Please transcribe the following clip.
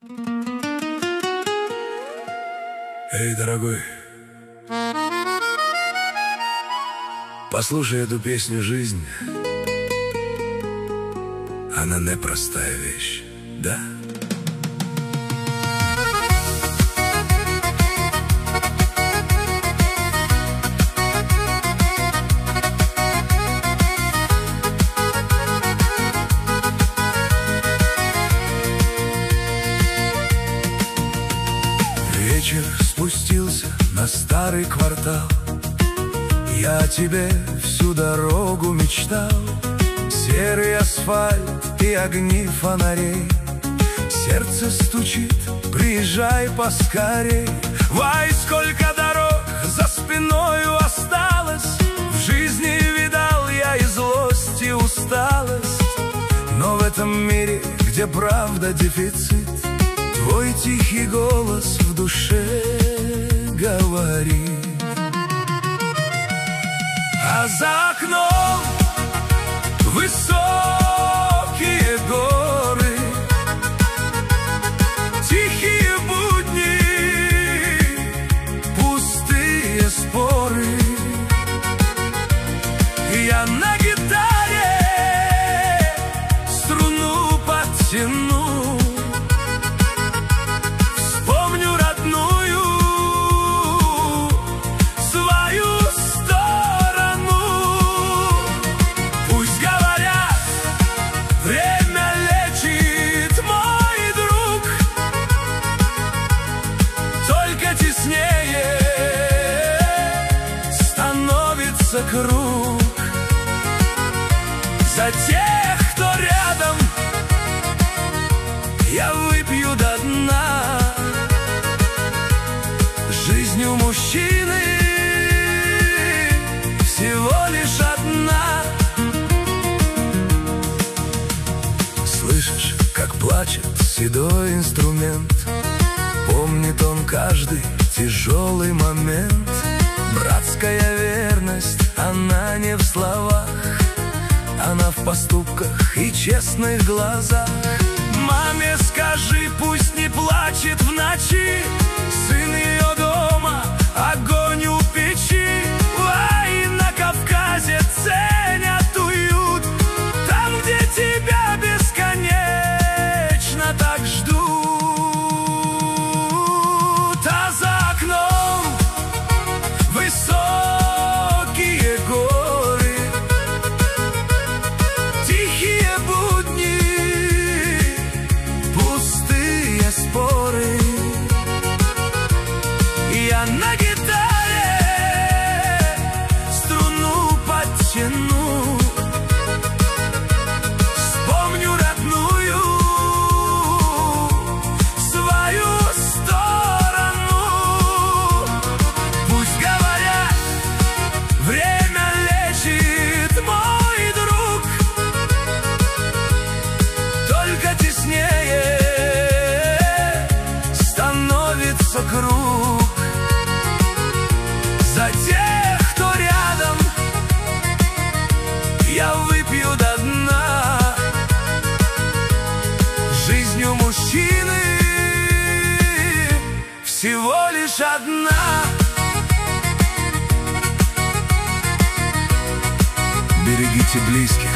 Эй, дорогой, послушай эту песню «Жизнь». Она непростая вещь, да? Вечер спустился на старый квартал. Я о тебе всю дорогу мечтал. Серый асфальт и огни фонарей. Сердце стучит, приезжай поскорей. Вай, сколько дорог за спиною осталось. В жизни видал я и злость, и усталость. Но в этом мире, где правда дефицит, твой тихий голос в душе говорит. А за окном высокие горы, тихие будни, пустые споры. Я на гитаре струну подтяну, вспомню родную свою сторону. Пусть говорят, время лечит, мой друг, только теснее становится круг. За тех, кто рядом, я выпью до дна. Жизнь у мужчины всего лишь одна. Слышишь, как плачет седой инструмент? Помнит он каждый тяжелый момент. Братская верность, она не в словах, она в поступках и честных глазах. Маме скажи, пусть не плачет в ночи. Сын ее дома, огонь у печи. Ай, на Кавказе ценят уют, там, где тебя бесконечно так ждут. А за окном высокие горы, тихие будни, пустые споры. Я на гитаре струну подтяну, вспомню родную свою сторону. Пусть говорят, время лечит, мой друг, только теснее становится круг. За тех, кто рядом, я выпью до дна. Жизнь у мужчины всего лишь одна. Берегите близких,